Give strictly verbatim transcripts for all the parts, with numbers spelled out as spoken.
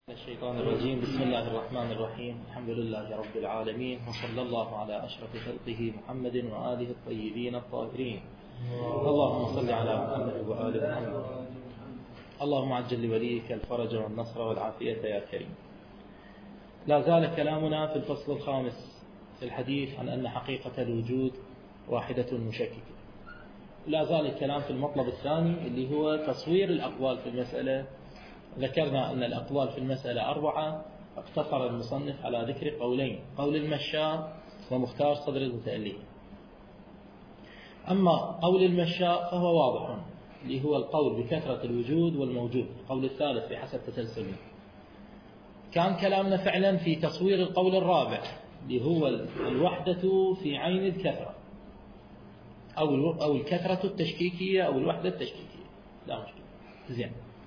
الشيطان الرجيم. بسم الله الرحمن الرحيم. الحمد لله رب العالمين، وصلى الله على أشرف خلقه محمد وآله الطيبين الطاهرين. اللهم صل على محمد وآل محمد. اللهم عجل لوليك الفرج والنصر والعافية يا كريم. لا زال كلامنا في الفصل الخامس في الحديث عن أن حقيقة الوجود واحدة مشككة. لا زال الكلام في المطلب الثاني اللي هو تصوير الأقوال في المسألة. ذكرنا أن الأقوال في المسألة أربعة، اقتصر المصنف على ذكر قولين: قول المشاء ومختار صدر المتألف. أما قول المشاء فهو واضح، اللي هو القول بكثرة الوجود والموجود، القول الثالث بحسب تسلسله. كان كلامنا فعلا في تصوير القول الرابع اللي هو الوحدة في عين الكثرة، أو الكثرة التشكيكية أو الوحدة التشكيكية. لا مشكلة. زين،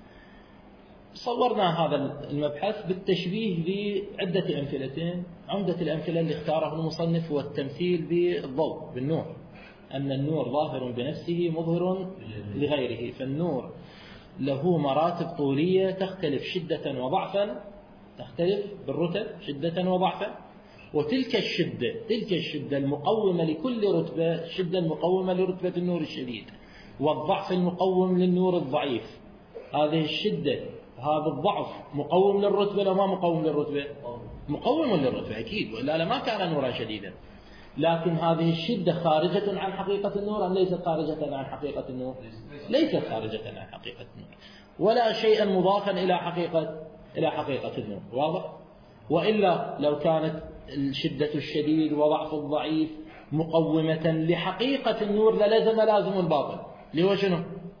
صورنا هذا المبحث بالتشبيه بعدة أمثلة. عمدة الأمثلة اللي اختاره المصنف هو التمثيل بالضوء، بالنور، أن النور ظاهر بنفسه مظهر لغيره، فالنور له مراتب طولية تختلف شدة وضعفا، تختلف بالرتب شدة وضعفا، وتلك الشدة تلك الشدة المقومة لكل رتبة، الشدة المقومة لرتبة النور الشديد، والضعف المقوم للنور الضعيف. هذه الشدة هذا الضعف مقوم للرتبة ولا ما مقوم للرتبة؟ مقوم للرتبة أكيد، وإلا لما كان نورا شديدا. لكن هذه الشدة خارجة عن حقيقة النور أم ليست خارجة عن حقيقة النور؟ ليست خارجة عن حقيقة النور، ولا شيئا مضافا إلى حقيقة إلى حقيقة النور. واضح؟ وإلا لو كانت الشدة الشديد وضعف الضعيف مقومة لحقيقة النور للزم لازم الباطل، اللي هو شنو؟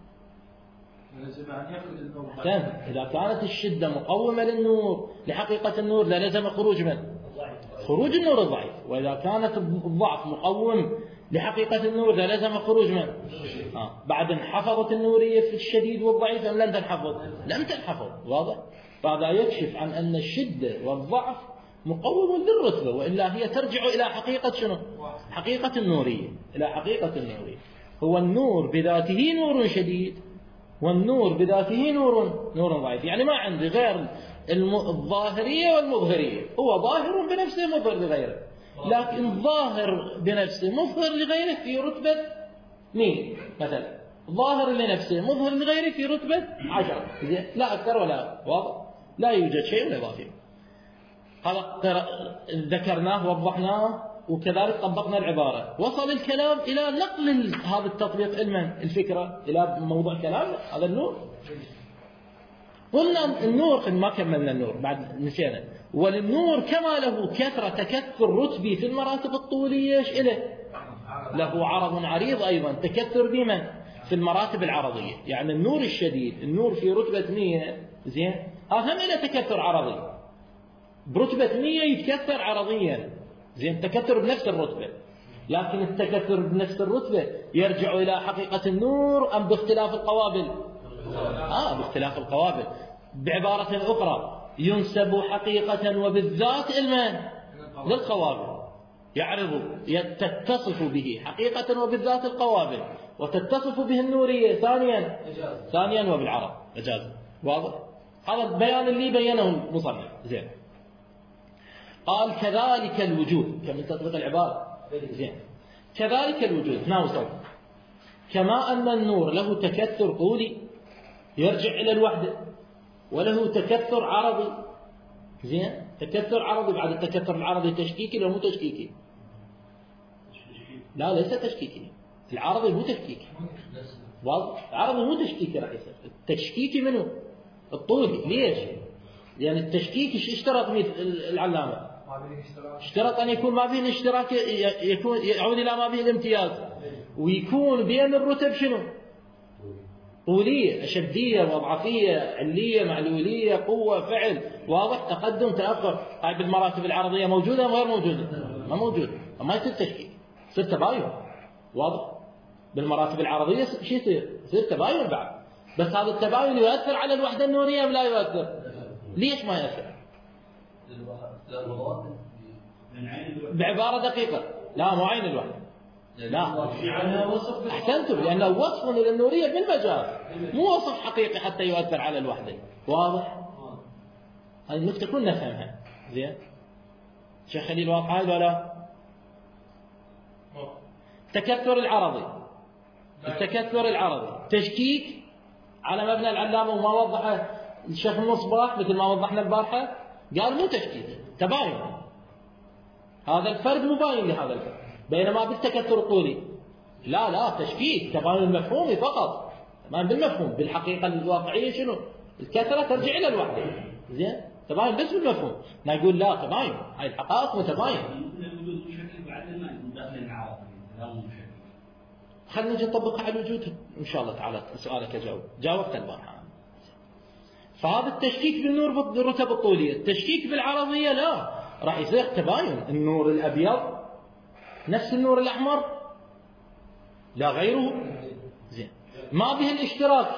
إذا كانت الشدة مقومة للنور لحقيقة النور للزم خروج من؟ خروج النور الضعيف. وإذا كانت الضعف مقوم لحقيقة النور للزم خروج من؟ آه. بعد انحفظت النورية في الشديد والضعيف أم لم تنحفظ؟ لم تنحفظ. واضح؟ فهذا يكشف عن أن الشدة والضعف مقوم للرتبة، وإلا هي ترجع إلى حقيقة شنو؟ حقيقة النورية، إلى حقيقة النورية. هو النور بذاته نور شديد، والنور بذاته نور نور ضعيف. يعني ما عندي غير الظاهرية والمظهرية، هو ظاهر بنفسه مظهر لغيره، لكن ظاهر بنفسه مظهر لغيره في رتبة مين؟ مثلا ظاهر لنفسه مظهر لغيره في رتبة عشرة، لا أكثر ولا. واضح؟ لا يوجد شيء إضافي. هذا ذكرناه ووضحناه، وكذلك طبقنا العبارة. وصل الكلام إلى نقل هذا التطبيق علما الفكرة إلى موضوع كلام هذا النور. قلنا النور ما كملنا النور بعد نسينا. وللنور كما له كثرة تكثر رتبي في المراتب الطولية، إيش إله؟ له عرض عريض أيضا تكثر بمن؟ في المراتب العرضية. يعني النور الشديد، النور في رتبة مية، زين، أهم إلى تكثر عرضي. برتبة مية يتكثر عرضيا، زين، تكثر بنفس الرتبة. لكن التكثر بنفس الرتبة يرجع إلى حقيقة النور أم باختلاف القوابل؟ آه باختلاف القوابل. بعبارة أخرى ينسب حقيقة وبالذات المن؟ للقوابل. يعرض تتصف به حقيقة وبالذات القوابل، وتتصف به النورية ثانيا ثانيا وبالعرض مجازا. واضح؟ هذا البيان اللي بينه المصنف. زين، قال كذلك الوجود، كم تطبيق العبارة؟ زين، كذلك الوجود ناوصل. كما أن النور له تكثر طولي يرجع إلى الوحدة، وله تكثر عرضي، زين، تكثر عرضي. بعد التكثر العرضي تشكيكي ولا مو تشكيكي؟ لا ليس تشكيكي، العرضي مو تشكيكي. واضح؟ العرضي مو تشكيكي، راح يصير التشكيكي منه الطولي. ليش؟ لأن يعني التشكيك اشترط العلامة، اشترط أن يكون ما فيه الاشتراك، يكون يعود إلى ما فيه الامتياز، ويكون بين الرتب شنو؟ طولية، أشدية، وضعفية، علية، معلولية، قوة، فعل. واضح؟ تقدم، تأخر. هاي بالمراتب العرضية موجودة أم غير موجودة؟ ما موجودة، ما يصير تشكيك، يصير تباين. واضح؟ بالمراتب العرضية شو يصير؟ يصير تباين بعد. بس هذا التباين يؤثر على الوحدة النورية أم لا يؤثر؟ ليش ما يأثر؟ بعبارة دقيقة، لا مو عين الوحدة، لا أحسنتم، لأنه وصف للنورية بالمجاز، مو وصف حقيقي حتى يؤثر على الوحدة. واضح؟ هذه النقطة كلنا نفهمها زين. شيخ خليل واضحة هاي ولا؟ التكثر العرضي، التكثر العرضي تشكيك على مبنى العلامة وما وضحه الشيخ المصباح مثل ما وضحنا البارحة، قال مو تشكيك، تباين. هذا الفرد مباين لهذا الفرد، بينما بالتكثر الطولي لا لا تشكيك، تباين المفهومي فقط، تباين بالمفهوم. بالحقيقة الواقعية شنو؟ الكثرة ترجع إلى الوحدة زين، تباين بس بالمفهوم. نقول لا تباين، هاي الحقائق متباين. خلينا نجي نطبقها على الوجود إن شاء الله تعالى. سؤالك أجاوب، جاوبت البارحة. فهذا التشكيك بالنور بالرتب الطولية، التشكيك بالعرضية لا، راح يصير تباين. النور الأبيض نفس النور الأحمر لا غيره زين، ما به الاشتراك،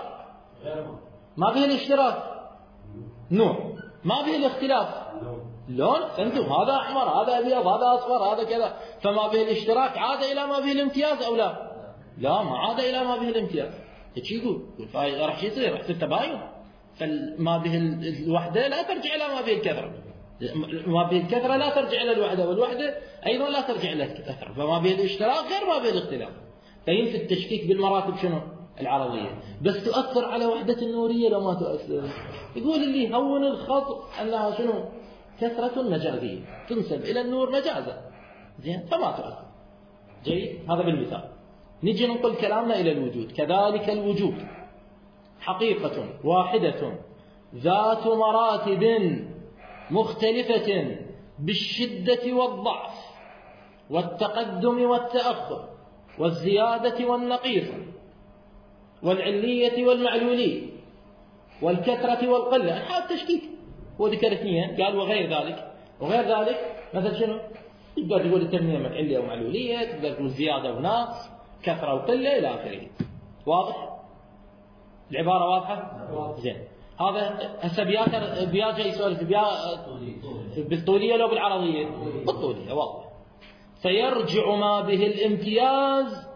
ما به الاشتراك نور، ما به الاختلاف لون. أنتم هذا أحمر هذا أبيض هذا أصفر هذا كذا، فما به الاشتراك عاد إلى ما به الامتياز أو لا؟ لا، ما عاد إلى ما به الامتياز. ايش يقول؟ راح يصير راح يصير تباين. فما به الوحدة لا ترجع إلى ما به الكثرة، ما به الكثرة لا ترجع إلى الوحدة، والوحدة أيضا لا ترجع إلى الكثرة. فما به الاشتراك غير ما به الاختلاف. فينفي التشكيك بالمراتب شنو؟ العرضية. بس تؤثر على وحدة النورية لو ما تؤثر. يقول اللي هون الخط أنها شنو؟ كثرة مجازية تنسب إلى النور مجازا زين، فما تؤثر. جيد، هذا بالمثال. نجي ننقل كلامنا إلى الوجود. كذلك الوجود حقيقة واحدة ذات مراتب مختلفة بالشدة والضعف والتقدم والتأخر والزيادة والنقيصة والعلية والمعلولية والكثرة والقلة. هذا التشكيك هو ذكر اثنين، قال وغير ذلك. وغير ذلك مثل شنو؟ تقدر تقول التنمية علية ومعلولية، تقدر تقول زيادة ونقص، كثرة وقلة إلى آخره. واضح؟ العبارة واضحة؟ زين. هذا هسه بيا بيا جاي يسولف بيا بالطولية لو بالعرضية؟ بالطولية واضح. فيرجع ما به الامتياز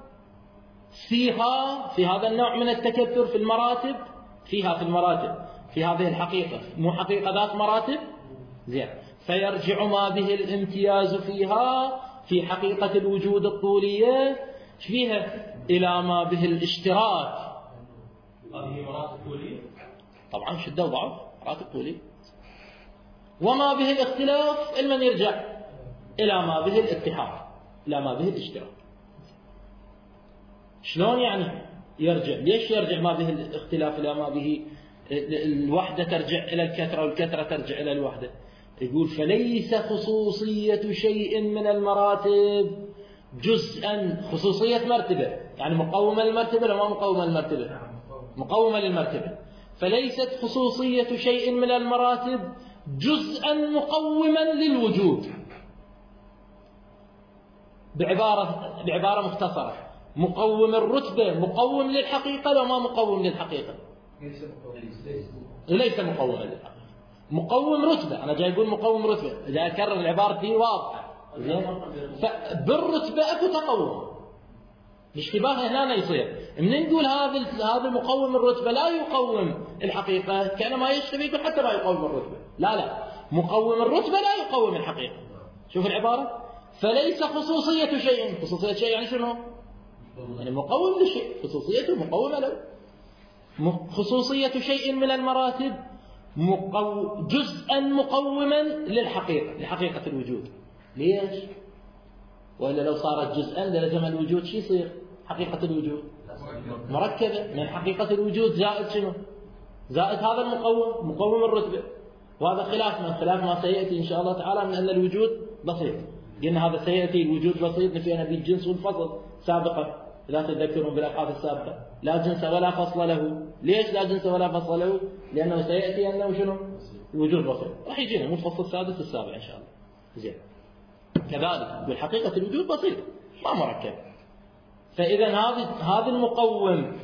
فيها، في هذا النوع من التكثر في المراتب، فيها في المراتب، في هذه الحقيقة، مو حقيقة ذات مراتب زين. فيرجع ما به الامتياز فيها في حقيقة الوجود الطولية فيها إلى ما به الاشتراك. هذه مراتب طولية طبعا شدة وضعف مراتب طولية. وما به الاختلاف المن يرجع إلى ما به الاتحاد، إلى ما به الاشتراك. شلون يعني يرجع؟ ليش يرجع ما به الاختلاف إلى ما به الوحدة ترجع إلى الكثرة والكثرة ترجع إلى الوحدة؟ يقول فليس خصوصية شيء من المراتب جزءا، خصوصية مرتبة يعني مقومة للمرتبة ولا ما مقومة للمرتبة؟ مقومة للمرتبة. فليست خصوصية شيء من المراتب جزءا مقوما للوجود. بعبارة بعبارة مختصرة، مقوم الرتبة مقوم للحقيقة ولا ما مقوم للحقيقة؟ ليس مقوما للحقيقة، مقوم رتبة. أنا جاي أقول مقوم رتبة، جاي أكرر العبارة دي واضحة زين. فبالرتبة أكو تقوم، الاشتباه هنا يصير من نقول هذا هذا مقوم الرتبة لا يقوم الحقيقة، كان ما يشتبه يقول حتى ما يقوم الرتبة. لا لا، مقوم الرتبة لا يقوم الحقيقة. شوف العبارة، فليس خصوصية شيء، خصوصية شيء يعني شنو؟ يعني مقوم للشيء، خصوصيته مقومة له. خصوصية شيء من المراتب مقو... جزءا مقوما للحقيقة، لحقيقة الوجود. ليش؟ وإلا لو صارت جزءا للزم الوجود شو يصير؟ حقيقة الوجود مركبة من حقيقة الوجود زائد شنو؟ زائد هذا المقوم، مقوم الرتبة. وهذا خلاف من خلاف ما سيأتي إن شاء الله تعالى من أن الوجود بسيط. لأن هذا سيأتي الوجود بسيط نفينا به الجنس والفصل سابقا، لا تذكرون بالأبحاث السابقة. لا جنس ولا فصل له. ليش لا جنس ولا فصل له؟ لأنه سيأتي أنه شنو؟ الوجود بسيط. راح يجينا متفصل السادس السابع إن شاء الله. زين. كذلك بالحقيقة الوجود بسيط ما مركب. فإذا هذا هذا المقوم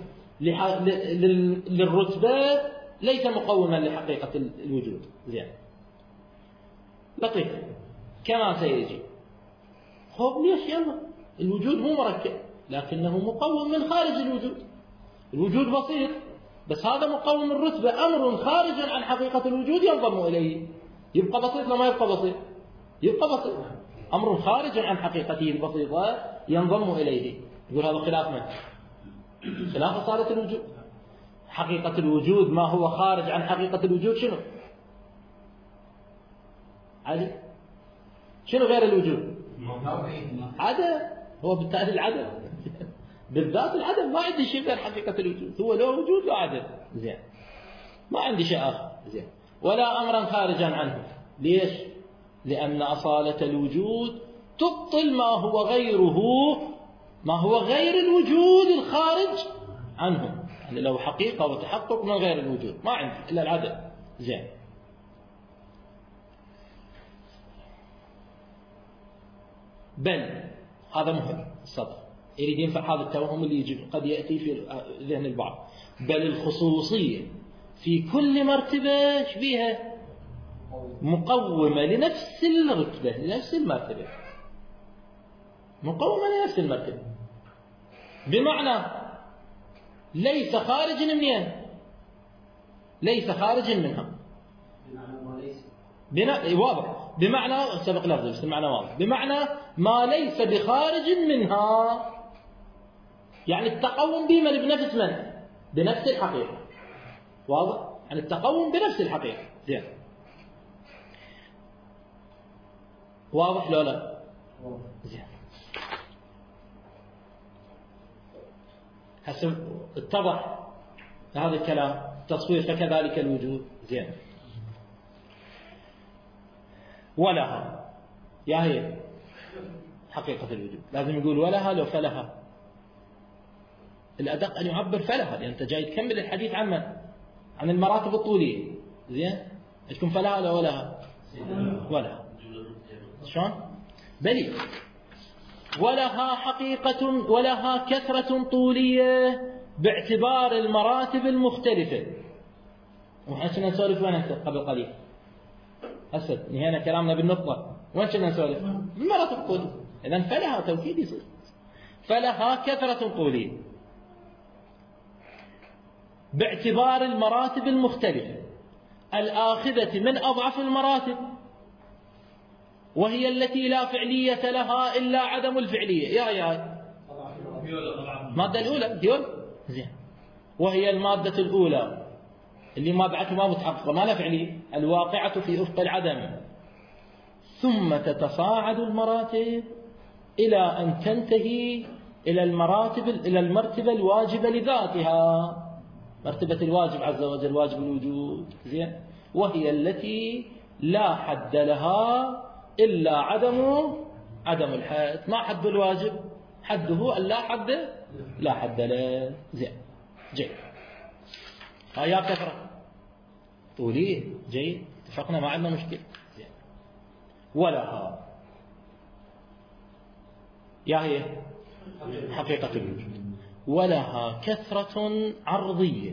للرتبة ليس مقوما لحقيقة الوجود. زين. لطيف كما سيجي. خب ليش يلا الوجود مو مركب لكنه مقوم من خارج الوجود. الوجود بسيط بس هذا مقوم الرتبة أمر خارج عن حقيقة الوجود ينضم إليه. يبقى بسيط لما يبقى بسيط؟ يبقى بسيط. أمر خارج عن حقيقته البسيطة ينضم إليه. يقول هذا خلاف من؟ خلاف أصالة الوجود. حقيقة الوجود ما هو خارج عن حقيقة الوجود شنو؟ عدم. شنو غير الوجود؟ عدم. هو بالتالي العدم. بالذات العدم ما عندي شيء غير حقيقة الوجود. هو له وجود له عدم. زين. ما عندي شيء آخر. زين. ولا أمرا خارجا عنه. ليش؟ لأن أصالة الوجود تبطل ما هو غيره، ما هو غير الوجود الخارج عنه. يعني له حقيقة وتحقق من غير الوجود. ما عندي إلا العدم. زين. بل هذا مهم السطر يريد ينفع هذا التوهم اللي يجي قد يأتي في ذهن البعض. بل الخصوصية في كل مرتبة بيها مقومة لنفس الرتبة لنفس المرتبة، مقومة لنفس المرتبة، بمعنى ليس خارج منين؟ ليس خارج منها. بمعنى واضح. بمعنى سبق لفظي بس المعنى واضح. بمعنى ما ليس بخارج منها، يعني التقوم بمن بنفس من؟ بنفس الحقيقة. واضح؟ يعني التقوم بنفس الحقيقة. زين. واضح لو لا؟ زين. حسب اتضح هذا الكلام تصوير فكذلك الوجود. زين. ولها يا هي حقيقة الوجود لازم يقول ولها لو فلها. الأدق أن يعبر فلها لأن أنت جاي تكمل الحديث عن من؟ عن المراتب الطولية. زين. ايش تكون فلها لو ولها؟ ولها. شلون؟ بلي ولها حقيقة ولها كثرة طولية باعتبار المراتب المختلفة. وإحنا كنا نسولف وين أنت قبل قليل؟ هسه نهينا كلامنا بالنقطة. وين كنا نسولف؟ المراتب الطولية. إذن فلها توكيد يصير. فلها كثرة طولية باعتبار المراتب المختلفة الآخذة من أضعف المراتب، وهي التي لا فعلية لها إلا عدم الفعلية. يا يا المادة الأولى ديول. زين. وهي المادة الأولى اللي ما بعد ما متحققة ما لا فعلية، الواقعة في أفق العدم. ثم تتصاعد المراتب إلى أن تنتهي إلى المراتب إلى المرتبة الواجبة لذاتها، مرتبة الواجب عز وجل، واجب الوجود. زين. وهي التي لا حد لها إلا عدم عدم الحد. ما حد الواجب؟ حده أن لا حد لا حد له. زين. جيد. هيا كثرة طولية. جيد. اتفقنا ما عندنا مشكلة. زين. ولها يا هي حقيقة الوجود. ولها كثرة عرضية.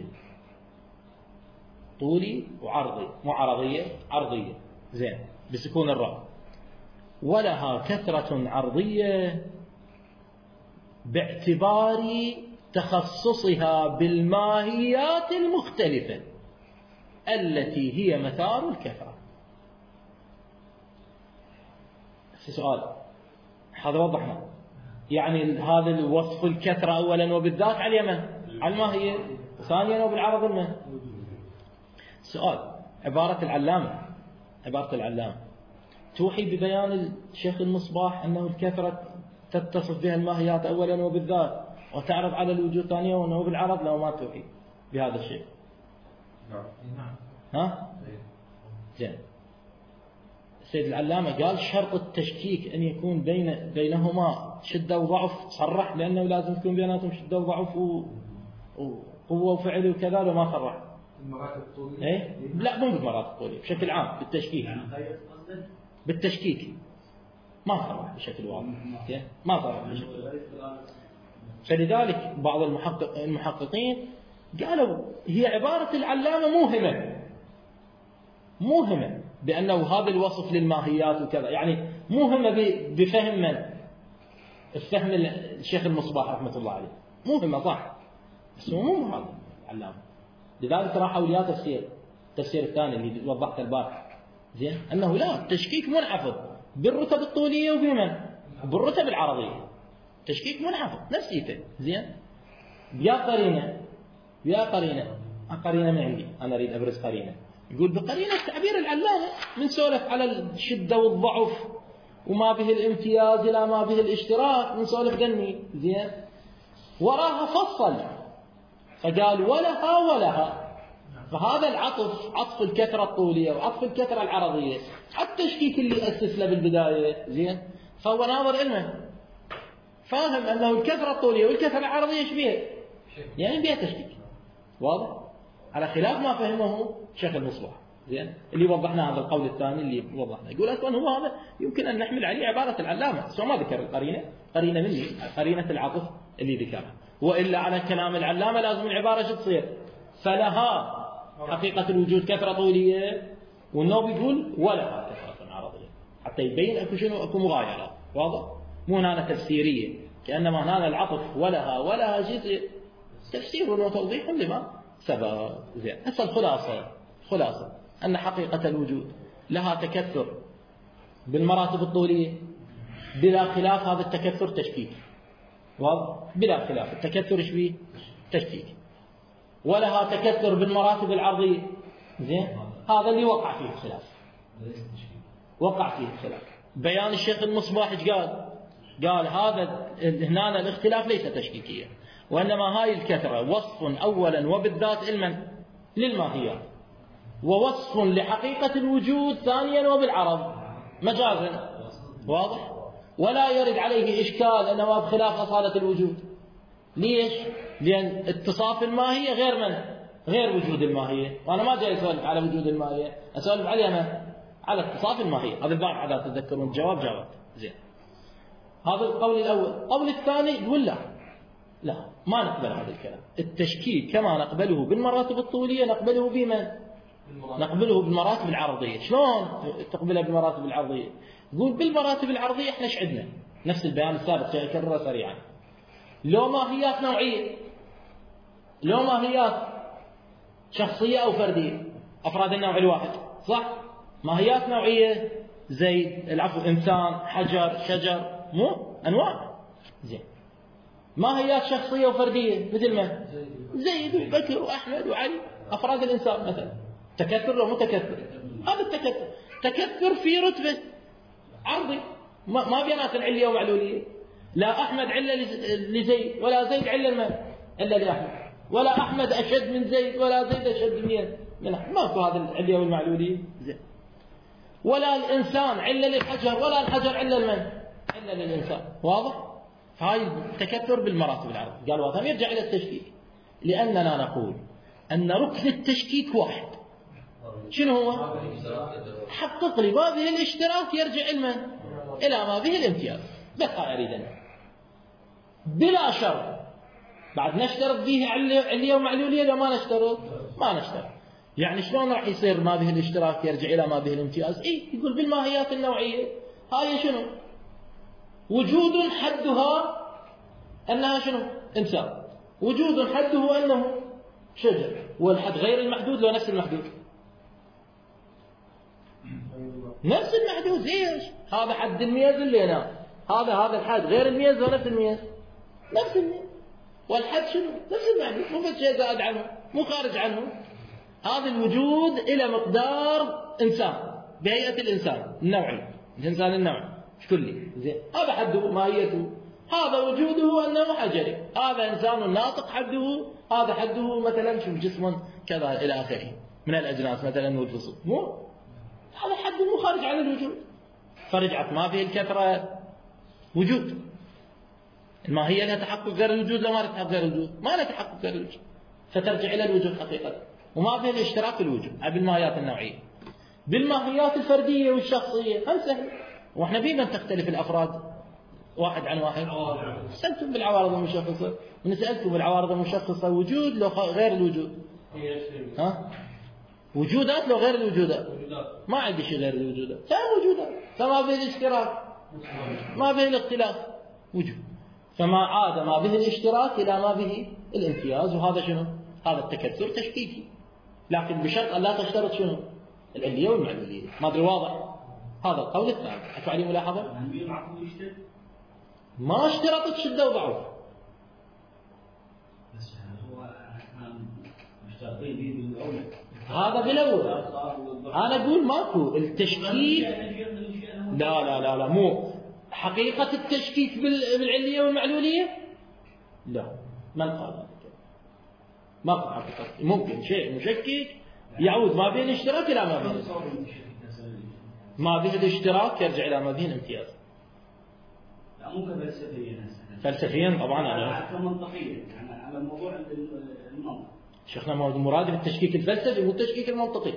طولي وعرضي، مو عرضية عرضية. زين. بسكون الراء. ولها كثرة عرضية باعتبار تخصصها بالماهيات المختلفة التي هي مثار الكثرة. سؤال هذا وضحنا. يعني هذا الوصف الكثرة أولا وبالذات على اليمن على الماهية، ثانيا وبالعرض المن. سؤال عبارة العلامة عبارة العلامة توحي ببيان الشيخ المصباح أنه الكثرة تتصف بها الماهيات أولا وبالذات وتعرض على الوجود ثانيا وأنه بالعرض لو ما توحي بهذا الشيء. نعم. ها؟ زين. السيد العلامة قال شرط التشكيك أن يكون بين بينهما شدة وضعف، صرح لأنه لازم تكون بيناتهم شدة وضعف وقوة وفعل وكذا، لو ما صرح. المراتب الطولية؟ إيه؟ لا مو بالمراتب الطولية، بشكل عام بالتشكيك. بالتشكيك ما صرح بشكل واضح. ما صرح بشكل واضح. فلذلك بعض المحقق المحققين قالوا هي عبارة العلامة موهمة موهمة بأنه هذا الوصف للماهيات وكذا، يعني موهمة بفهم من؟ الفهم الشيخ المصباح رحمة الله عليه. موهمة صح بس هو مو هذا العلامة. لذلك راحوا ويا تفسير التفسير الثاني اللي وضحته البارح، زين، أنه لا، التشكيك منحفظ بالرتب الطولية وبمن؟ بالرتب العرضية، تشكيك منحفظ نفسيته، زين. بيا قرينة بيا قرينة قرينة من عندي، أنا أريد أبرز قرينة. يقول بقرينة تعبير العلامة من سولف على الشدة والضعف وما به الامتياز إلى ما به الاشتراك، من سولف دني، زين. وراها فصل فقال ولها ولها، فهذا العطف عطف الكثرة الطولية وعطف الكثرة العرضية على التشكيك اللي أسس له بالبداية، زين. فهو ناظر علمه فاهم أنه الكثرة الطولية والكثرة العرضية ايش بيها؟ يعني بيها تشكيك، واضح؟ على خلاف ما فهمه شيخ المصباح، زين، اللي وضحنا هذا القول الثاني اللي وضحنا. يقول أصلا هو هذا يمكن أن نحمل عليه عبارة العلامة، بس ما ذكر القرينة، قرينة مني، قرينة العطف اللي ذكرها، وإلا على كلام العلامة لازم العبارة شو تصير؟ فلها حقيقة الوجود كثرة طولية، والنووي يقول ولها كثرة عرضية، حتى يبين أكو شنو، أكو مغايرة، واضح؟ مو هنا تفسيرية كأنما هنا العطف ولها ولها جزء تفسير وتوضيح لما سبق، زين. هسه الخلاصة خلاصة أن حقيقة الوجود لها تكثر بالمراتب الطولية بلا خلاف، هذا التكثر تشكيك، واضح؟ بلا خلاف التكثر ايش بيه؟ تشكيك. ولها تكثر بالمراتب العرضية، زين، هذا اللي وقع فيه الخلاف، وقع فيه الخلاف. بيان الشيخ المصباح ايش قال؟ قال هذا هنا الاختلاف ليس تشكيكيا، وإنما هاي الكثرة وصف أولا وبالذات علما للماهيات، ووصف لحقيقة الوجود ثانيا وبالعرض مجازا، واضح؟ ولا يرد عليه إشكال أنه بخلاف أصالة الوجود. ليش؟ لأن اتصاف الماهية غير من؟ غير وجود الماهية، وأنا ما جاي أسولف على وجود الماهية، أسولف عليها من؟ على اتصاف الماهية. هذا الباب على تتذكرون الجواب جواب، زين. هذا القول الأول. القول الثاني يقول لا لا ما نقبل هذا الكلام، التشكيك كما نقبله بالمراتب الطولية نقبله بمن؟ نقبله بالمراتب العرضية. شلون تقبلها بالمراتب العرضية؟ يقول بالمراتب العرضية احنا ايش عندنا؟ نفس البيان السابق سأكرره سريعا. لو ماهيات نوعية، لو ماهيات شخصية أو فردية، أفراد النوع الواحد، صح؟ ماهيات نوعية زيد، العفو، إنسان، حجر، شجر، مو أنواع، زين. ماهيات شخصية وفردية مثل ما زيد وبكر وأحمد وعلي، أفراد الإنسان مثلا. تكثر لو متكثر، هذا التكثر تكثر في رتبة عرضي، ما ما بينات العلية ومعلولية. لا أحمد علة لزيد ولا زيد علة لمن؟ علة لأحمد، ولا أحمد أشد من زيد ولا زيد أشد من من أحمد، ما في هذا العلية والمعلولية، زين. ولا الإنسان علة للحجر ولا الحجر علة لمن؟ علة للإنسان، واضح؟ فهاي تكثر بالمراتب العرض. قال وهذا يرجع إلى التشكيك، لأننا نقول أن ركن التشكيك واحد، شنو هو؟ حقق لي ما به الاشتراك يرجع إلى إلى ما به الامتياز، بس هاي أريد أنا بلا شرط. بعد نشترط به علية ومعلولية لو ما نشترط؟ ما نشترط. يعني شلون راح يصير ما به الاشتراك يرجع إلى ما به الامتياز؟ إيه، يقول بالماهيات النوعية هاي شنو؟ وجود حدها أنها شنو؟ إنسان، وجود حده أنه شجر، والحد غير المحدود لو نفس المحدود؟ نفس المحدود. ليش؟ هذا حد الميز اللي هنا، هذا هذا الحد غير الميز ونفس الميز، نفس الميز. والحد شنو؟ نفس المحدود، مو بس شيء زائد عنه، مو خارج عنه. هذا الوجود إلى مقدار إنسان بهيئة الإنسان النوعي، الإنسان النوعي كلي، زين. هذا حده ماهيته، هذا وجوده أنه حجري، هذا إنسان ناطق حده، هذا حده مثلا شو جسم كذا إلى آخره من الأجناس مثلا والفصول، مو هذا حد مو خارج عن الوجود. فرجعت ما فيه الكثرة وجود، الماهية لها تحقق غير الوجود، لو ما لها تحقق غير الوجود ما لها تحقق غير الوجود، فترجع إلى الوجود حقيقة، وما فيه الاشتراك في الوجود. بالماهيات النوعية، بالماهيات الفردية والشخصية هم سهل. واحنا بما تختلف الأفراد واحد عن واحد؟ سألتم بالعوارض المشخصة، من سألتم بالعوارض المشخصة وجود لو غير الوجود، ها؟ وجودات لو غير الوجودات، ما عندي شيء غير الوجودات، سام وجودات، فما به الاشتراك ما به الاختلاف وجود، فما عاد ما به الاشتراك إلى ما به الامتياز. وهذا شنو؟ هذا التكثر تشكيكي، لكن بشرط أن لا تشترط شنو؟ العلية والمعلولية. ما أدري واضح؟ هذا القول الثاني. أكو عليه ملاحظة؟ ما اشترطت شدة وضعف. هذا بالأول. أنا أقول ماكو التشكيك. لا لا لا لا مو حقيقة التشكيك بالعلية والمعلولية. لا ما قال ذلك. ما قال حقيقة. ممكن شيء مشكك يعود ما بين اشتراك إلى ما بين ما بين الاشتراك يرجع إلى ما بين امتياز. لا مو كفلسفيا. فلسفيا طبعا أنا كمنطقيا يعني على الموضوع عند المنطق. شيخنا مراد بالتشكيك الفلسفي مو التشكيك المنطقي.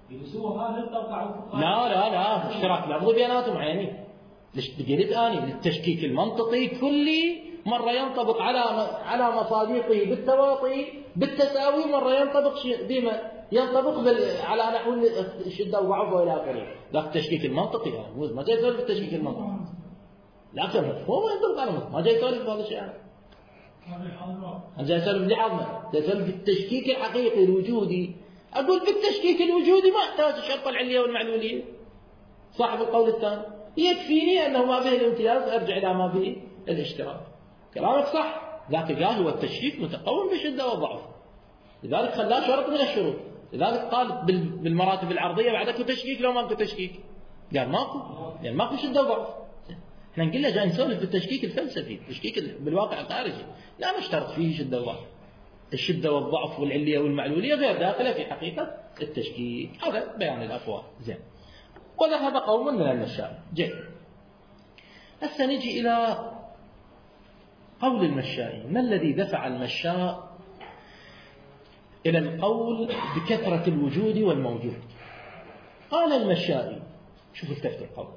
لا لا لا اشتراك لفظي بيناتهم عيني. ليش تقلت اني التشكيك المنطقي كلي مره ينطبق على على مصادقه بالتواطي بالتساوي، مره ينطبق ديما ينطبق بال... على نحو الشده والضعف والى اخره. لا التشكيك المنطقي يعني ما جاي يسولف التشكيك المنطقي. لا هو ما ينطبق على ما جاي يسولف بهذا الشيء. أنا جاي أسولف لحظنا، جاي أسولف بالتشكيك الحقيقي الوجودي. أقول بالتشكيك الوجودي ما أحتاج الشرط العلية والمعلولية. صاحب القول الثاني يكفيني أنه ما به الامتياز أرجع إلى ما به الاشتراك. كلامك صح، لكن قال هو التشكيك متقوم بشدة وضعف، لذلك خلاه شرط من الشروط. لذلك قال بالمراتب العرضية بعدك تشكيك لو ماكو تشكيك. قال ماكو، يعني ماكو شدة وضعف. احنا نقول له جاي نسولف بالتشكيك الفلسفي، التشكيك بالواقع الخارجي، لا نشترط فيه شدة وضعف. الشدة والضعف والعلية والمعلولية غير داخلة في حقيقة التشكيك. هذا بيان الأقوال. زين. وذهب قوم من المشاء. جيد. هسه نجي إلى قول المشائي. ما الذي دفع المشاء إلى القول بكثرة الوجود والموجود؟ قال المشائي، شوفوا الكثرة القول.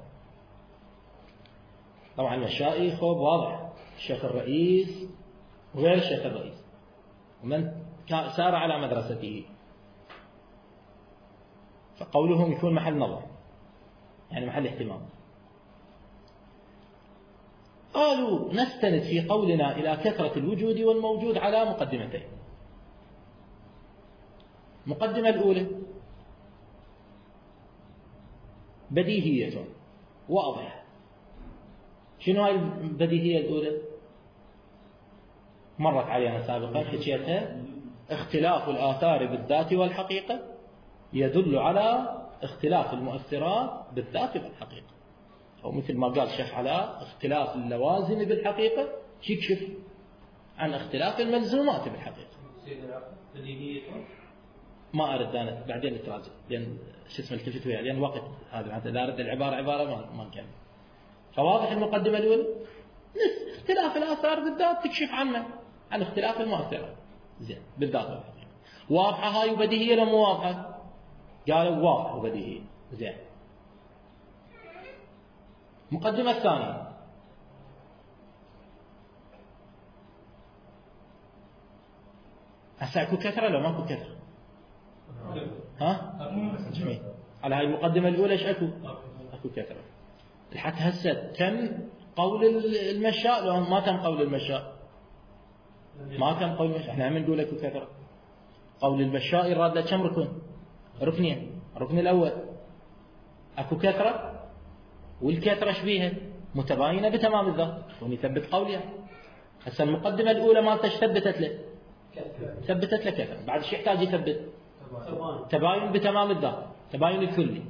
طبعا المشائي خوب واضح، الشيخ الرئيس وغير الشيخ الرئيس ومن سار على مدرسته، فقولهم يكون محل نظر، يعني محل اهتمام. قالوا نستند في قولنا إلى كثرة الوجود والموجود على مقدمتين. المقدمة الأولى بديهية واضحة. شنو هاي البديهية الأولى؟ مرت علينا سابقا حكيتها. اختلاف الآثار بالذات والحقيقة يدل على اختلاف المؤثرات بالذات والحقيقة، أو مثل ما قال الشيخ علاء اختلاف اللوازم بالحقيقة يكشف عن اختلاف الملزومات بالحقيقة. ما أرد أنا بعدين نتراجع لأن شو اسمه التفت وياه لأن وقت هذا لا أرد العبارة عبارة ما ما نكمل. فواضح المقدمة الأولى اختلاف الآثار بالذات تكشف عنه عن اختلاف المؤثرات. زين بالذات والحقيقة. واضحة هاي وبديهية ولا مو واضحة؟ قالوا واضحة وبديهية. زين. المقدمة الثانية هسه اكو كثرة ولا ماكو كثرة؟ ها؟ جميل. على هاي المقدمة الأولى ايش اكو؟ اكو كثرة. لحتى هسه تم قول المشاء لو ما تم قول المشاء؟ ما تم قول المشاء. احنا عم نقول اكو كثرة. قول المشاء يراد له كم ركن؟ ركنين. الركن الأول اكو كثرة، والكثرة ايش بيها؟ متباينة بتمام الذات، ونثبت قولها. هسه المقدمة الأولى ما ثبتت له؟ ثبتت له كثرة. بعد شو يحتاج يثبت؟ تباين بتمام الذات، تباين الكلي.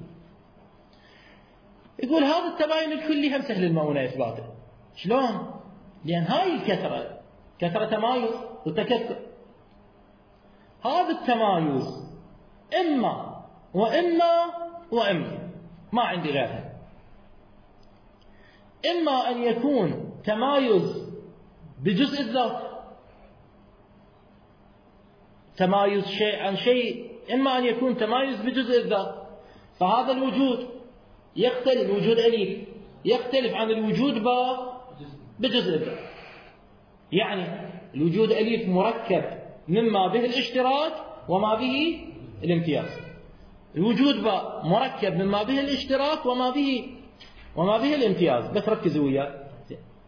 يقول هذا التباين الكلي هم سهل المؤونة إثباته. شلون؟ لأن هاي الكثرة كثرة تمايز وتكثر. هذا التمايز إما وإما وإما، ما عندي غيرها. إما أن يكون تمايز بجزء الذات، تمايز شيء عن شيء، إما أن يكون تمايز بجزء الذات. فهذا الوجود يختلف، الوجود أليف يختلف عن الوجود بجزء الذات. يعني الوجود أليف مركب مما به الاشتراك وما به الامتياز. الوجود باء مركب مما به الاشتراك وما به وما به الامتياز. بس ركزوا وياه.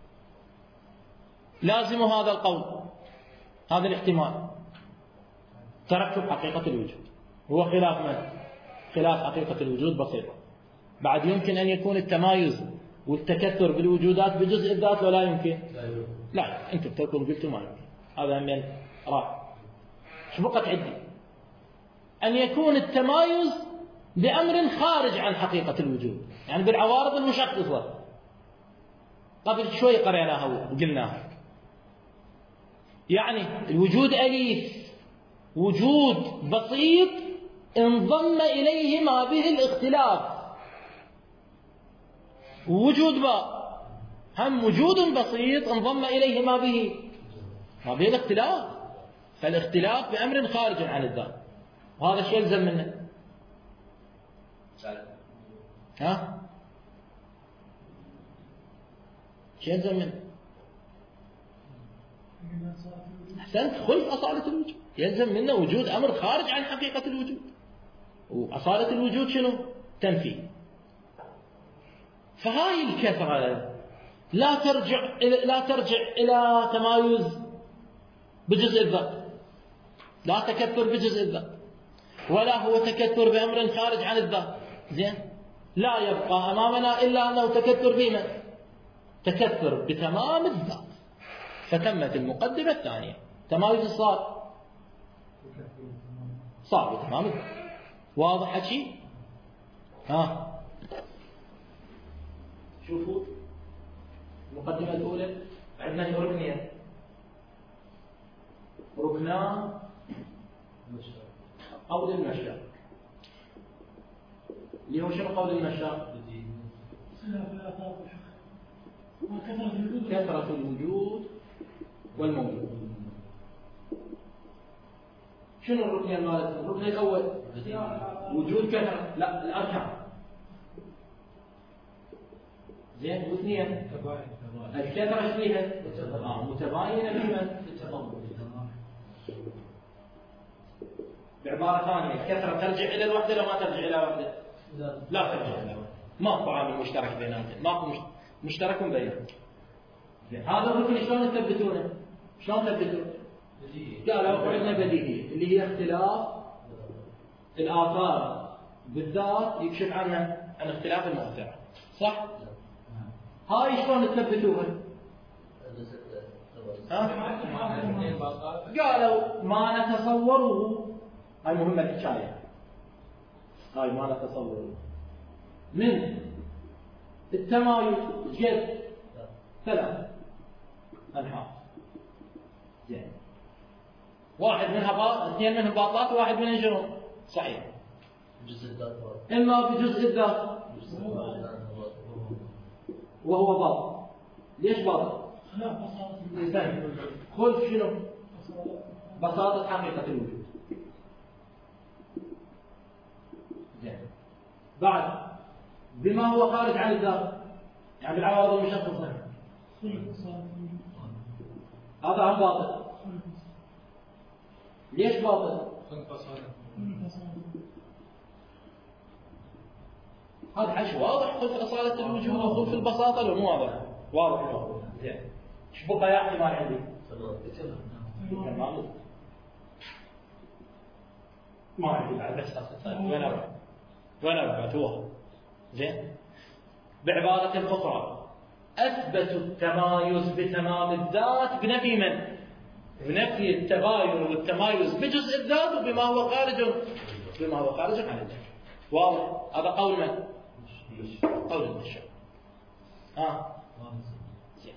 لازم هذا القول، هذا الاحتمال. تركب حقيقة الوجود، هو خلاف من؟ خلاف حقيقة الوجود بسيطة. بعد يمكن أن يكون التمايز والتكثر بالوجودات بجزء الذات ولا يمكن؟ لا، أنتم توكم قلتوا ما يمكن، هذا من راح. شو بقت عندي؟ أن يكون التمايز بأمر خارج عن حقيقة الوجود، يعني بالعوارض المشخصة. قبل شوي قرأناها وقلناها، يعني الوجود أليف، وجود بسيط انضم إليه ما به الاختلاف. وجود باء هم وجود بسيط انضم إليه ما به ما به الاختلاف، فالاختلاف بأمر خارج عن الذات، وهذا الشيء يلزم منه. ها؟ شيء يلزم منه. أحسنت، خلف أصالة الوجود يلزم منه وجود أمر خارج عن حقيقة الوجود. وأصالة الوجود شنو؟ تنفي. فهاي الكثرة لا ترجع لا ترجع إلى تمايز بجزء الذات، لا تكثر بجزء الذات، ولا هو تكثر بأمر خارج عن الذات. زين، لا يبقى أمامنا إلا أنه تكثر بما تكثر بتمام الذات. فتمت المقدمة الثانية، تمايز صار صار بتمام الذات. واضح هالشي؟ ها شوفوا المقدمة الأولى عندنا ركنين، ركنان قول المشاء، اللي هو شنو قول المشاء؟ كثرة الوجود والموجود. شنو الركن مالته؟ الركن الأول وجود كثرة، لا الأركان. زين، واثنين الكثرة ايش فيها؟ آه متباينة بمن؟ بعبارة ثانية، الكثرة ترجع إلى الوحدة ولا ما ترجع إلى الوحدة؟ لا ترجع إلى الوحدة، ماكو عامل مشترك بيناتهم، ماكو مشترك بينهم. هذا الركن شلون تثبتونه؟ شلون تثبتونه؟ قالوا عندنا بديهية اللي هي اختلاف الآثار بالذات يكشف عنها عن اختلاف المؤثرات، صح؟ هاي شلون تثبتوها؟ قالوا ما نتصوره، هاي مهمة الحكاية، هاي ما نتصوره من التمايز جد ثلاث أنحاء. زين، واحد منها باطل، اثنين منهم باطلات، وواحد منهم شنو؟ صحيح. جزء الذات إما بجزء الذات وهو باطل. ليش باطل؟ خلف شنو؟ بساطة حقيقة الوجود. زين، بعد بما هو خارج عن الذات، يعني بالعوارض المشخصة، هذا هم باطل. ليش باطل؟ هذا حش واضح، خلف أصالة الوجود وخلف البساطة، لو مو واضح؟ واضح واضح. زين، ايش بقى يا احتمال عندي؟ تمام، ما عندي بعد، بس أصلا وين أروح؟ وين أروح؟ توه. زين، بعبارة أخرى أثبتوا التمايز بتمام الذات بنفي من؟ بنفي التباين والتمايز بجزء الذات وبما هو خارج بما هو خارج عن الذات. واضح؟ هذا قول من؟ قول المشاء. ها زين،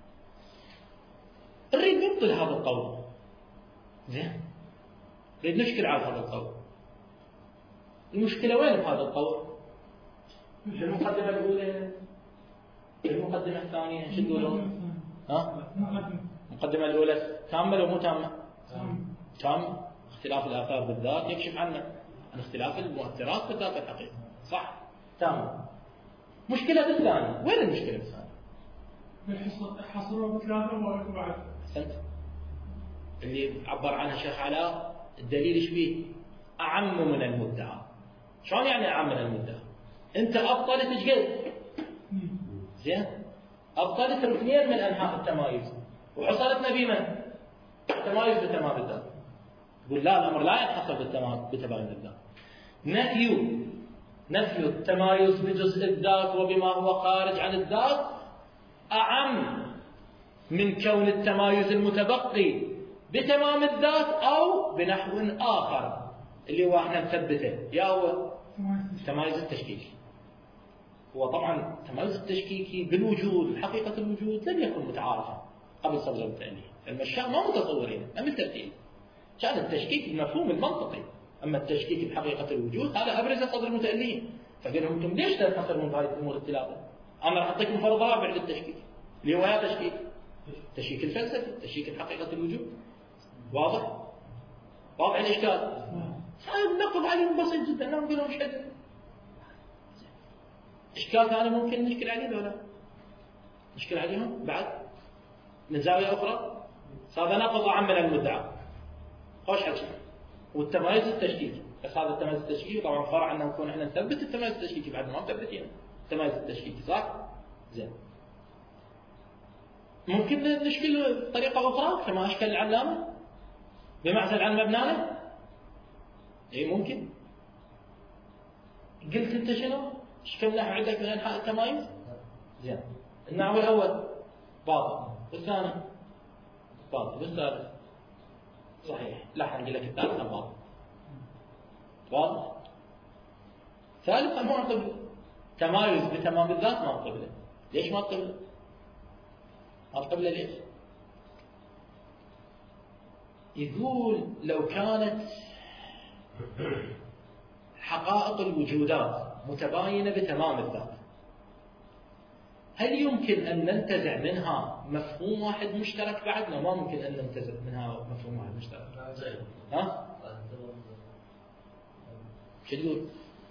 نريد نبطل هذا القول. زين، نريد نشكل على هذا القول. المشكلة وين بهذا القول؟ في المقدمة الأولى، في المقدمة الثانية، شو تقولون؟ ها؟ المقدمة الأولى تامة ولا مو تامة؟ تامة. اختلاف الآثار بالذات يكشف عنه عن اختلاف المؤثرات بالذات الحقيقة، صح؟ تامة. مشكلة بالثانية، وين المشكلة بالثانية؟ حصروا بثلاثة وما بعد. أحسنت. اللي عبر عنها الشيخ علاء الدليل ايش فيه؟ أعم من المدعى. شلون يعني أعم من المدعى؟ أنت أبطلت ايش قد؟ زين؟ أبطلت ركنين من أنحاء التمايز، وحصلتنا بمن؟ التمايز بتمام الذات. يقول لا الأمر لا ينحصر بتباين الذات. نفي نفي التمايز بجزء الذات وبما هو خارج عن الذات أعم من كون التمايز المتبقي بتمام الذات أو بنحو آخر اللي هو احنا نثبته، يا هو التمايز التشكيكي. هو طبعا التمايز التشكيكي بالوجود حقيقة الوجود لم يكن متعارفا قبل صدر التأليف، المشاء ما متصورين أم الترتيب. كان التشكيك بالمفهوم المنطقي، أما التشكيك بحقيقة الوجود هذا أبرز صدر المتألفين. فقال لهم أنتم ليش تنحصرون بهذه الأمور الثلاثة؟ أنا راح أعطيكم فرض رابع للتشكيك اللي هو يا تشكيك التشكيك الفلسفي، التشكيك بحقيقة الوجود. واضح؟ واضح الإشكال؟ صار النقد عليهم بسيط جدا، أنا أقول لهم شيء إشكال ثاني ممكن نشكل عليه ولا نشكل عليهم بعد من زاوية أخرى. هذا نقض عن من المدعى خوش حكي والتمايز التشكيكي، بس هذا التمايز التشكيكي طبعا فرع أنه نكون احنا نثبت التمايز التشكيكي بعد ما مثبتين التمايز التشكيكي، صح؟ زين. ممكن نشكل بطريقة أخرى كما أشكل العلامة بمعزل عن مبناه. اي ممكن. قلت انت شنو؟ ايش كم نحو عندك من انحاء التمايز؟ زين. النحو الاول باطل، والثاني باطل، والثالث صحيح. لا حنقول لك الثالث باطل. واضح؟ ثالثا ما قبله. تمايز بتمام الذات ما قبله. ليش ما قبله؟ ما قبله ليش؟ يقول لو كانت حقائق الوجودات متباينة بتمام الذات هل يمكن أن ننتزع منها مفهوم واحد مشترك بعدنا؟ ما ممكن أن ننتزع منها مفهوم واحد مشترك. ها؟ شو تقول؟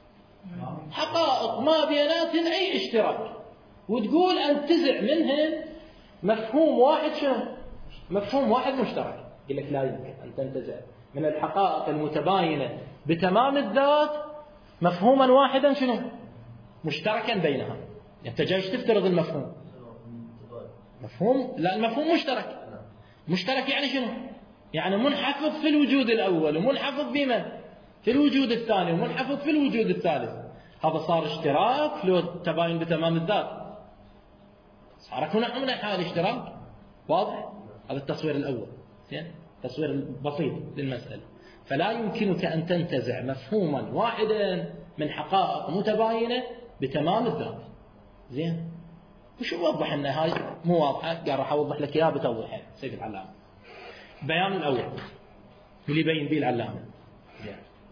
حقائق ما بيناتهن أي اشتراك وتقول أنتزع منهن مفهوم واحد شنو؟ مفهوم واحد مشترك. يقول لك لا يمكن أن تنتزع من الحقائق المتباينة بتمام الذات مفهوما واحدا شنو؟ مشتركا بينها. أنت جايش تفترض المفهوم مفهوم، لا المفهوم مشترك. مشترك يعني شنو؟ يعني منحفظ في الوجود الأول ومنحفظ بمن؟ في الوجود الثاني ومنحفظ في الوجود الثالث. هذا صار اشتراك لو تباين بتمام الذات، صار يكون نوع من أنواع الاشتراك. واضح؟ هذا التصوير الأول. زين؟ تصوير بسيط للمسألة. فلا يمكنك أن تنتزع مفهوما واحدا من حقائق متباينة بتمام الذات. زين؟ وشو وضح أن هاي مو واضحة؟ قال راح أوضح لك إياها بتوضيحين سيد العلامة. بيان الأول اللي يبين به العلامة. زين.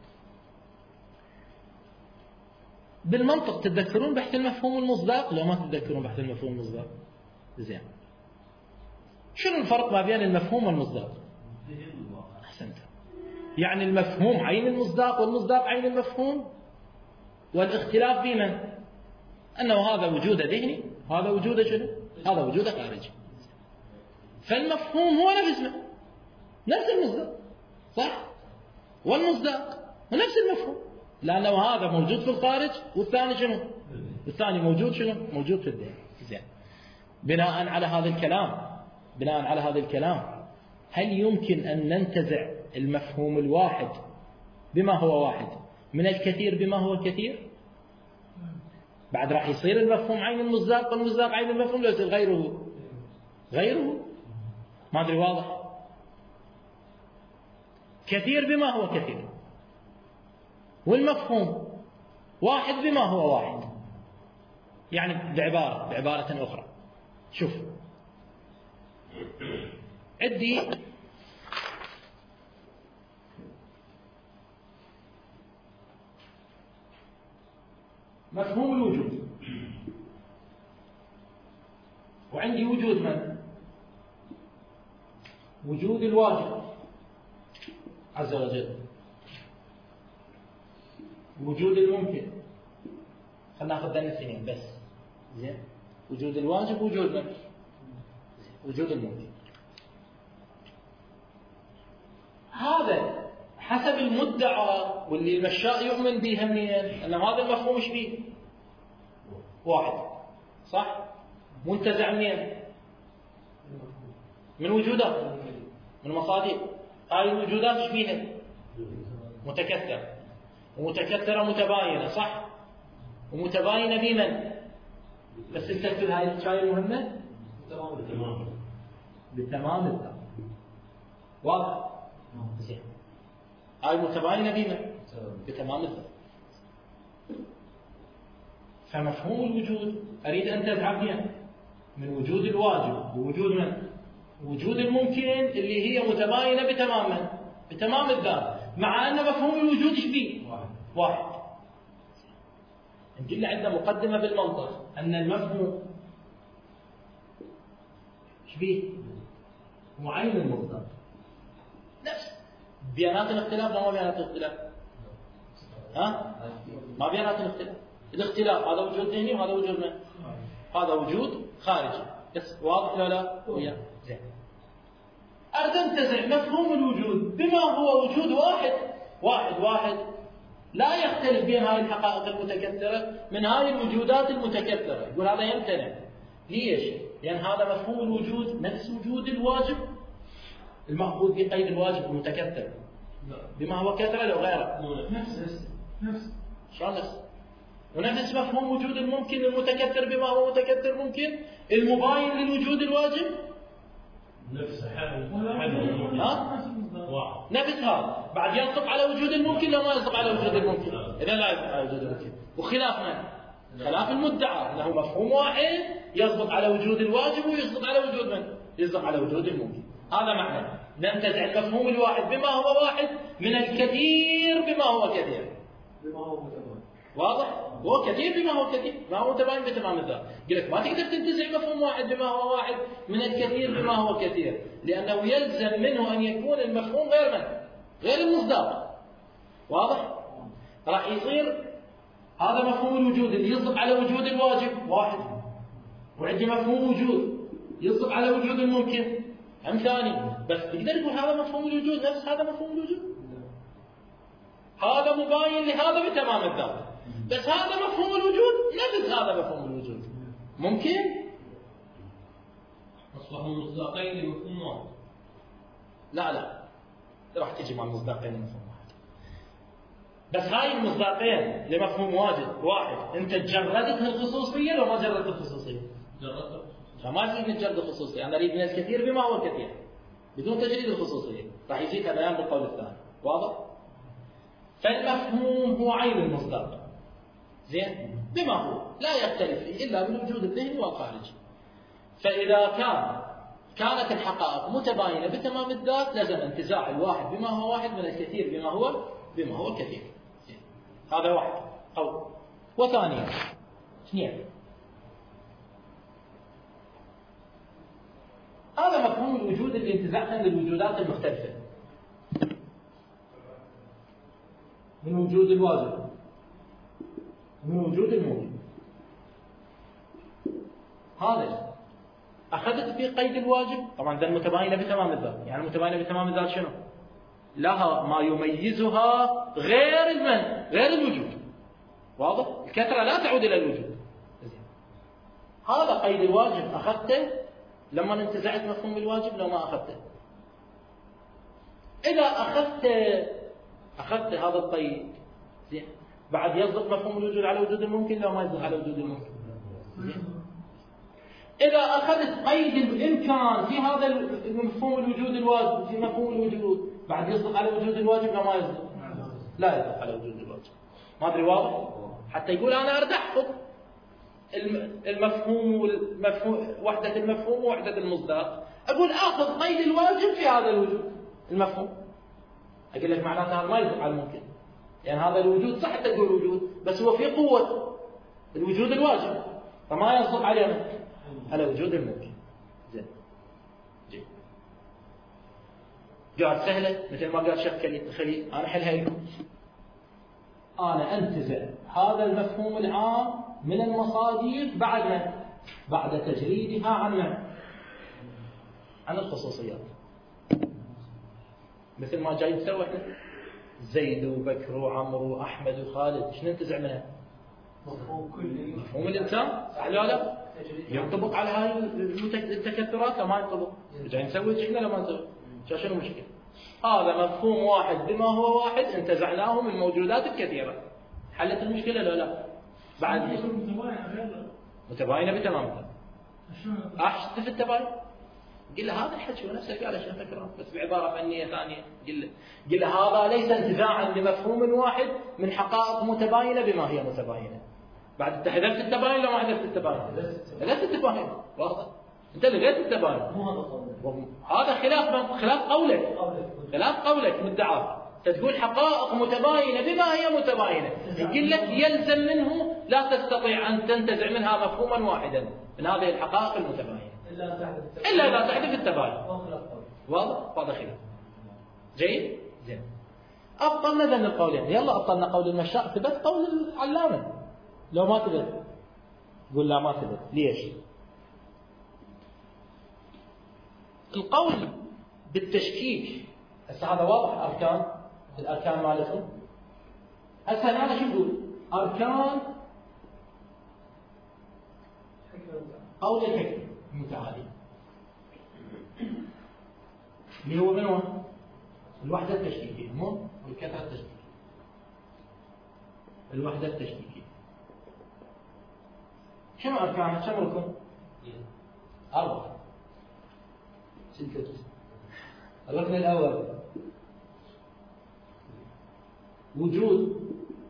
بالمنطق تتذكرون بحث المفهوم المصداق لو ما تتذكرون بحث المفهوم المصداق؟ زين. شنو الفرق ما بين المفهوم والمصداق؟ أحسنت. يعني المفهوم عين المصداق والمصداق عين المفهوم، والاختلاف بمن؟ أنه هذا وجود ذهني هذا وجود شنو؟ هذا وجود خارجي. فالمفهوم هو نفسه نفس المصداق، صح؟ والمصداق ونفس المفهوم، لأنه هذا موجود في الخارج والثاني شنو؟ الثاني موجود شنو؟ موجود في الذهن. زين. بناء على هذا الكلام بناء على هذا الكلام هل يمكن أن ننتزع المفهوم الواحد بما هو واحد من الكثير بما هو كثير؟ بعد راح يصير المفهوم عين المصداق والمصداق عين المفهوم، لو يصير غيره غيره ما أدري. واضح؟ كثير بما هو كثير والمفهوم واحد بما هو واحد. يعني بعبارة بعبارة أخرى، شوف عندي مفهوم الوجود وعندي وجود من؟ وجود الواجب عز وجل، وجود الممكن. خلنا ناخذ ذنب الاثنين بس. زين. وجود الواجب وجود من؟ وجود الممكن. هذا حسب المدعى واللي المشاء يؤمن به همين أن هذا المفهوم ايش فيه؟ واحد، صح؟ منتزع منين؟ من وجودات، من مصادر. هاي الوجودات ايش فيها؟ متكثر، ومتكثرة متباينة، صح؟ ومتباينة بمن؟ بس تكتب هاي الشاي المهمة تمام بتمام الذات. واضح؟ زين. هاي متباينة بمن؟ بتمام الذات. فمفهوم الوجود أريد أن تذهب بها من وجود الواجب ووجود من؟ وجود الممكن اللي هي متباينة بتمام بتمام الذات، مع أن مفهوم الوجود إيش بيه؟ واحد. واحد. نقول عندنا مقدمة بالمنطق أن المفهوم إيش بيه؟ هو عين المصدر. نفس بيانات الاختلاف ولا ما بيانات الاختلاف؟ ها؟ ما بيانات الاختلاف. الاختلاف هذا وجود ذهني وهذا وجود من؟ هذا وجود خارجي. بس واضح ولا لا؟ ويا زين. أريد أنتزع مفهوم الوجود بما هو وجود واحد واحد واحد لا يختلف بين هذه الحقائق المتكثرة من هذه الوجودات المتكثرة. يقول هذا يمتنع. ليش؟ لأن هذا مفهوم الوجود نفس وجود الواجب المأخوذ بقيد الواجب المتكثر بما هو كثرة لو غيره. نفس نفس شلون نفس؟ ونفس مفهوم وجود الممكن المتكثر بما هو متكثر ممكن المباين للوجود الواجب نفس حال ها؟ نفس هذا بعد ينطق على وجود الممكن لو ما ينطق على وجود الممكن. إذا لا ينطق على وجود الممكن. وخلاف من؟ خلاف المدعى أنه مفهوم واحد يصدق على وجود الواجب ويصدق على وجود من؟ يصدق على وجود الممكن. هذا معنى ننتزع المفهوم الواحد بما هو واحد من الكثير بما هو كثير. بما هو متباين. واضح؟ هو كثير بما هو كثير، ما هو متباين بتمام الذات. يقول لك ما تقدر تنتزع مفهوم واحد بما هو واحد من الكثير بما هو كثير، لأنه يلزم منه أن يكون المفهوم غير من؟ غير المصداق. واضح؟ راح يصير هذا مفهوم الوجود اللي يصدق على وجود الواجب واحد، وعندي مفهوم وجود يصدق على وجود الممكن هم ثاني. بس تقدر تقول هذا مفهوم الوجود نفس هذا مفهوم الوجود؟ هذا مباين لهذا بتمام الذات، بس هذا مفهوم الوجود نفس هذا مفهوم الوجود. ممكن أصبحوا مصداقين لمفهوم واحد. لا لا راح تجي مع المصداقين لمفهوم واحد. بس هاي المصداقين لمفهوم واحد واحد انت جردتها الخصوصيه لو ما جردت الخصوصيه؟ جردتها. فما تريد نجرد الخصوصيه، انا اريد من الكثير بما هو كثير بدون تجريد الخصوصيه. راح يجيك بيان بالقول الثاني. واضح؟ فالمفهوم هو عين المصداق. زين؟ بما هو لا يختلف فيه إلا بالوجود الذهني والخارجي. فإذا كان كانت الحقائق متباينة بتمام الذات لازم انتزاع الواحد بما هو واحد من الكثير بما هو بما هو كثير. زين. هذا واحد قول. وثانيا اثنين، هذا مفهوم الوجود اللي انتزعنا للوجودات المختلفة من وجود الواجب من وجود الممكن. هذا أخذت في قيد الواجب. طبعا ذا المتباينة بتمام الذات، يعني المتباينة بتمام الذات شنو؟ لها ما يميزها غير المن غير الوجود. واضح؟ الكثرة لا تعود إلى الوجود. هذا قيد الواجب أخذته لما انتزعت مفهوم الواجب لو ما أخذته. إذا أخذت أخذت هذا القيد زين بعد يصدق مفهوم الوجود على وجود الممكن لو ما يصدق على وجود الممكن. إذا أخذت قيد الإمكان في هذا المفهوم الوجود الواجب في مفهوم الوجود بعد يصدق على وجود الواجب لو ما يصدق لا يصدق على وجود الواجب. ما أدري واضح؟ حتى يقول أنا أريد أحفظ المفهوم والمفهوم وحدة المفهوم ووحدة المصداق، أقول آخذ قيد الواجب في هذا الوجود المفهوم. أقول لك معناته هذا ما يصدق على الممكن، يعني هذا الوجود صح تقول وجود بس هو في قوة الوجود الواجب فما يصدق عليه على وجود الممكن. زين جيد. قاعد سهلة مثل ما قال شيخ خليل. أنا أحلها لكم. أنا أنتزع هذا المفهوم العام من المصادر بعد من؟ بعد تجريدها عن من؟ عن الخصوصيات. مثل ما جاي نسوي احنا زيد وبكر وعمر وأحمد وخالد، شنو ننتزع منها؟ مفهوم كلي. مفهوم الإنسان صح لا لا؟ ينطبق على هاي التكثرات لو ما ينطبق؟ جاي نسوي احنا لو ما نسوي؟ شنو المشكلة؟ هذا مفهوم واحد بما هو واحد انتزعناه من موجودات الكثيرة. حلت المشكلة ولا لا؟ بعد متباينة بتمامها. أحسن في التباين. قل له هذا الحكي ونفسه قال عشان فكره بس بعبارة فنية ثانية. قل له قل له هذا ليس انتزاعا لمفهوم واحد من حقائق متباينة بما هي متباينة. بعد انت حذفت التباين لو ما حذفت التباين؟ حذفت التباين. واضح؟ انت لغيت التباين. هذا خلاف خلاف قولك. خلاف قولك مدعاه. تقول حقائق متباينة بما هي متباينة. يقول لك يلزم منه لا تستطيع أن تنتزع منها مفهوما واحدا من هذه الحقائق المتباينة إلا لا تحدث التباين. واضح؟ واضح خلاف. جيد؟ زين. أبطلنا ذن القولين. يلا أبطلنا قول المشاء. ثبت قول العلامة. لو ما ثبت قول لا ما ثبت. ليش؟ القول بالتشكيك هسه هذا واضح. أركان الأركان مالتهم. هسه أنا شو نقول؟ أركان قول الحكم المتعالي اللي هو من هو؟ الوحدة التشكيكية مو والكثرة التشكيكية. الوحدة التشكيكية شنو أركانها؟ كم ركن؟ أربعة. ستة. الركن الأول وجود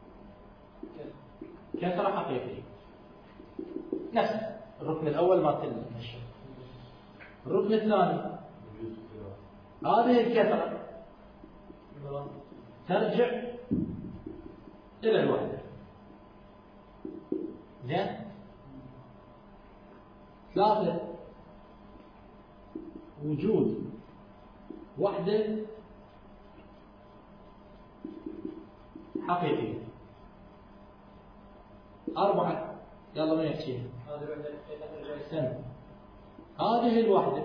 كثرة حقيقية. نفس الركن الأول ما تلمش. الركن الثاني هذه الكثرة ترجع إلى الوحدة. زين. ثلاثة وجود وحدة حقيقية. أربعة يلا من يحكيها؟ هذه الوحدة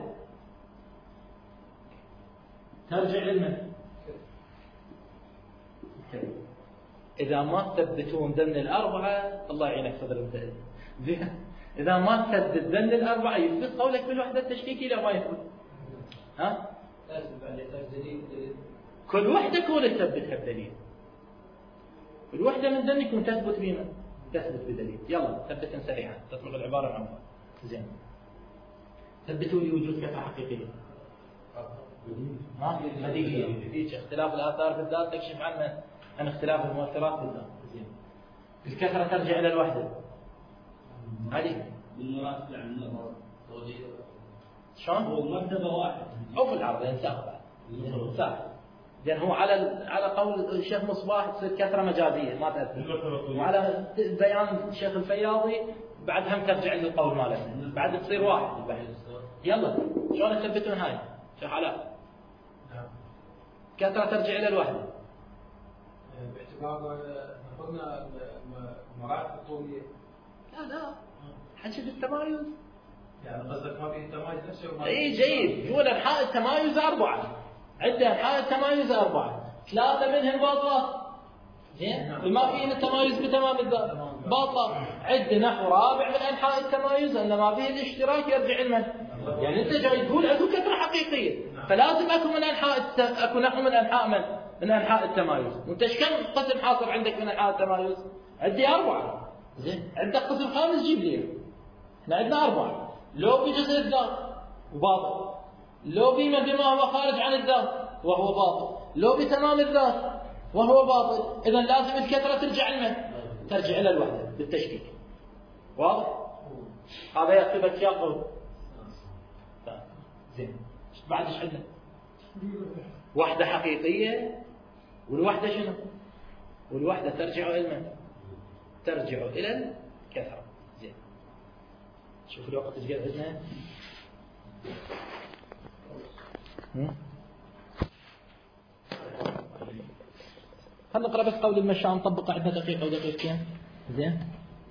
ترجع لمن؟ إذا ما تثبتون ذن الأربعة الله يعينك صدر الدهن. إذا ما تثبت ذن الأربعة يثبت قولك بالوحدة التشكيكية لا ما يثبت. ها؟ كل وحدة كون تثبتها بدليل. الوحدة من ذنكم تثبت بما تثبت بدليل. يلا ثبتن سريعا تطلق العبارة العامة. زين. ثبتوا لي وجود كثرة حقيقية. ما بديهية. فيش اختلاف الآثار في الذات تكشف عنه عن اختلاف المؤثرات في الذات. زين. الكثرة ترجع إلى الوحدة. علي. بالمراتب عن النظر. شلون؟ هو مرتبة واحد. أو في العرض إنسان بعد. إنسان. لأن هو على على قول الشيخ مصباح تصير كثرة مجازية ما تأثر. وعلى بيان الشيخ الفياضي بعد هم ترجع للقول ماله. بعد تصير واحد البحث. يلا شلون تثبتون هاي؟ شيخ علاء. كثرة ترجع إلى الوحدة. باعتبار قلنا المراتب الطولية. لا لا. حنشوف التمايز. يعني قصدك ما في التمايز نفسه؟ اي جيد. يقول انحاء التمايز أربعة. عدة انحاء التمايز أربعة. ثلاثة منهم باطلة. زين؟ ما فينا التمايز بتمام الذات. باطلة. عدة نحو رابع من انحاء التمايز ان ما فيه الاشتراك يرجع لمن؟ يعني انت جاي تقول اكو كثرة حقيقية. فلازم اكو من انحاء الت... اكو نحو من انحاء من؟ من انحاء التمايز. وانت ايش كم قسم حاصل عندك من انحاء التمايز؟ عندي أربعة. زين؟ عندك قسم خامس جيب لي. احنا عندنا أربعة. لو بجزء الذات وباطل. لو بما بما هو خارج عن الذات وهو باطل. لو بتمام الذات وهو باطل. إذا لازم الكثرة ترجع لمن؟ ترجع إلى الوحدة بالتشكيك. واضح؟ هذا يكتبك يا قول. زين. بعد ايش عندنا؟ وحدة حقيقية. والوحدة شنو؟ والوحدة ترجع إلى من؟ ترجع إلى الكثرة. زين. شوف الوقت ايش قد عندنا. خلنا نقرأ بس قول المشاء نطبق عندنا دقيقة ودقيقتين. زين.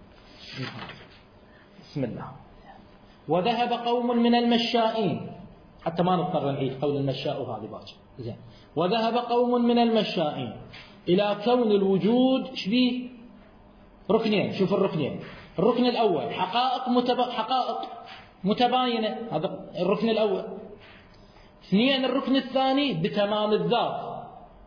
بسم الله. وذهب قوم من المشائين حتى ما نضطر نعيد قول المشاء وهذه باقي. زين. وذهب قوم من المشائين إلى كون الوجود شبيه ركنين. شوف الركنين. الركن الأول حقائق متب... حقائق متباينة. هذا الركن الأول. اثنين الركن الثاني بتمام الذات.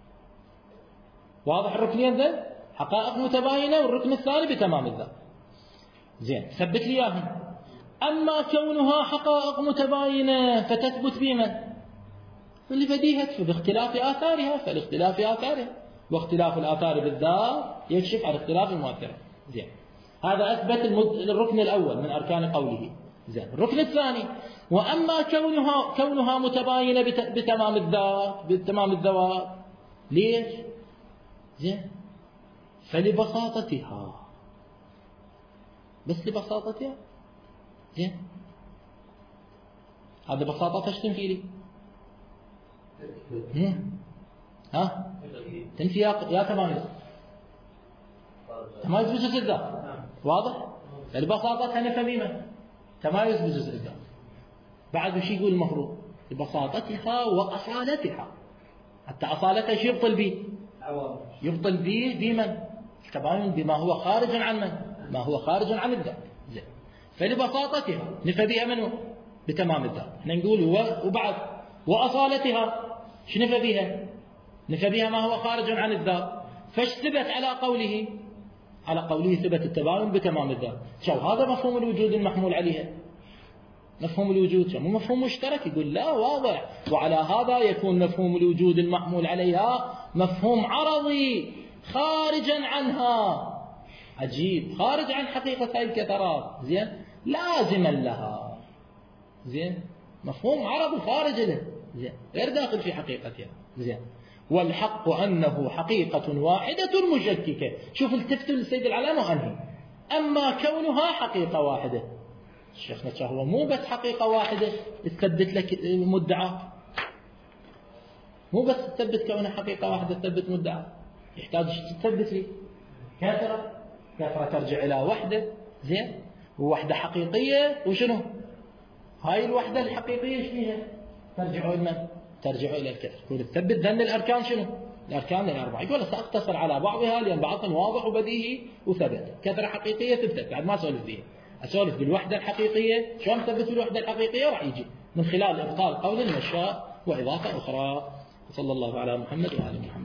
واضح الركنين ذا حقائق متباينة، والركن الثاني بتمام الذات. زين ثبت لي اياهم. اما كونها حقائق متباينة فتثبت بمن؟ لبديهة باختلاف آثارها، فالاختلاف آثارها، واختلاف الآثار بالذات يكشف عن اختلاف المؤثرة. زين هذا أثبت المد... الركن الأول من أركان قوله. زين الركن الثاني وأما كونها كونها متباينة بت... بتمام الذات بتمام الذوات. ليش؟ زين فلبساطتها، بس لبساطتها. زين هذا بساطتها ايش تنفي لي؟ ها تنفي يا يا تمايز، تمايز بجزء الذات. واضح؟ البساطة نفى بما تمايز بجزء الذات. بعد وش يقول المفروض؟ ببساطتها وأصالتها. حتى أصالتها شو يبطل به؟ يبطل به بمن؟ التباين بما هو خارج عن من؟ ما هو خارج عن الذات. زين فلبساطتها نفى بها منه بتمام الذات. احنا نقول وبعد وأصالتها شو نفى بها؟ نفى بها ما هو خارج عن الذات. فاش ثبت على قوله؟ على قوله ثبت التباين بتمام الذات. شو هذا مفهوم الوجود المحمول عليها؟ مفهوم الوجود شو مو مفهوم مشترك؟ يقول لا واضح. وعلى هذا يكون مفهوم الوجود المحمول عليها مفهوم عرضي خارجا عنها. عجيب، خارج عن حقيقة هذه الكثرات. زين لازما لها. زين مفهوم عرضي خارج له، زين غير داخل في حقيقتها. زين والحق أنه حقيقة واحدة مشككة. شوف التفتوا للسيد العلامة وأنهي. أما كونها حقيقة واحدة، شيخنا هو مو بس حقيقة واحدة تثبت لك مدعى، مو بس تثبت كونها حقيقة واحدة تثبت مدعى، يحتاج تثبت لي كثرة. كثرة ترجع إلى وحدة. زين ووحدة حقيقية. وشنو هاي الوحدة الحقيقية ايش فيها؟ ترجع إلى من؟ ترجع إلى الكثرة. يقول تثبت ذن الأركان شنو؟ الأركان الأربعة. يقول سأقتصر على بعضها لأن بعضهم واضح وبديهي وثبت. كثرة حقيقية تثبت، بعد ما أسولف فيها، أسولف بالوحدة الحقيقية. شلون نثبت بالوحدة الحقيقية؟ راح يجي من خلال إبطال قول مشاء وإضافة أخرى. صلى الله على محمد وآل محمد.